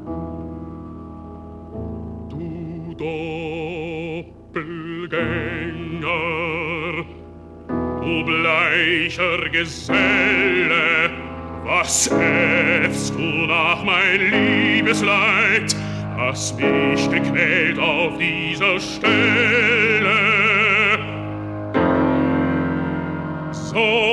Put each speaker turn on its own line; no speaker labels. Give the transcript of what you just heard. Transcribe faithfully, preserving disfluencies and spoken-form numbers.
Du Doppelgänger, du bleicher Geselle, was äffst du nach mein Liebesleid, das mich gequält auf dieser Stelle? So